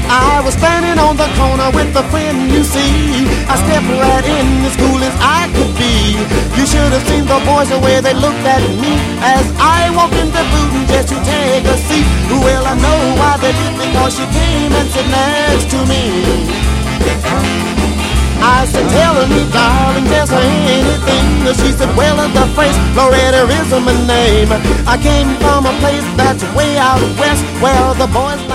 I was standing on the corner with a friend, you see. I stepped right in as cool as I could be. You should have seen the boys the way they looked at me as I walked in the booth just to take a seat. Well, I know why they did, because she came and sat next to me. I said, tell me, darling, there's anything. She said, well, the phrase Loretta is my name. I came from a place that's way out west, where the boys